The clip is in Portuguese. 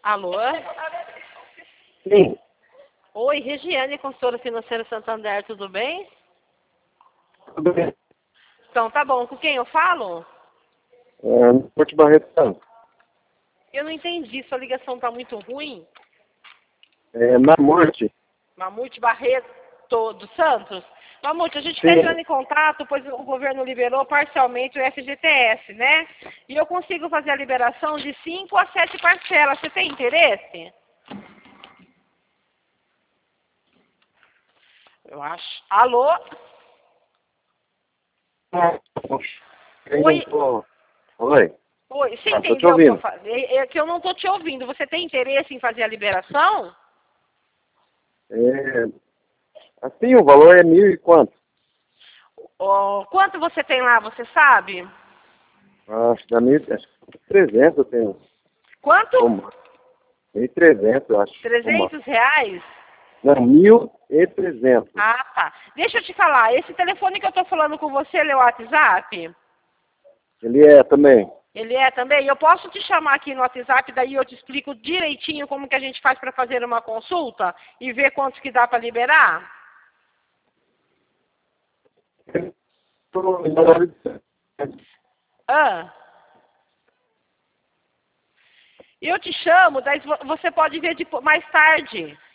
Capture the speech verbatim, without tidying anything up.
Alô? Sim. Oi, Regiane, consultora financeira Santander, tudo bem? Tudo bem. Então, tá bom. Com quem eu falo? É, no Porto Barreto Santos. Eu não entendi, sua ligação tá muito ruim. É, na morte. Mamute Barreto dos Santos. Mamute, a gente está Sim. entrando em contato, pois o governo liberou parcialmente o F G T S, né? E eu consigo fazer a liberação de cinco a sete parcelas. Você tem interesse? Eu acho. Alô? Oi? Tô... Oi. Oi, você Ah, tô te entendeu o que eu ouvindo. falei? É que eu não estou te ouvindo. Você tem interesse em fazer a liberação? É, assim, o valor é mil e quanto? Oh, quanto você tem lá, você sabe? Acho que dá mil, acho que trezentos eu tenho. Quanto? Uma. Mil e trezentos, eu acho. Uma. trezentos reais? Não, mil e trezentos. Ah, tá. Deixa eu te falar, esse telefone que eu tô falando com você, ele é o WhatsApp? Ele é também. Ele é também? Eu posso te chamar aqui no WhatsApp, daí eu te explico direitinho como que a gente faz para fazer uma consulta e ver quantos que dá para liberar? Tô em horário de- Ah. Eu te chamo, daí vo- você pode ver depois, mais tarde.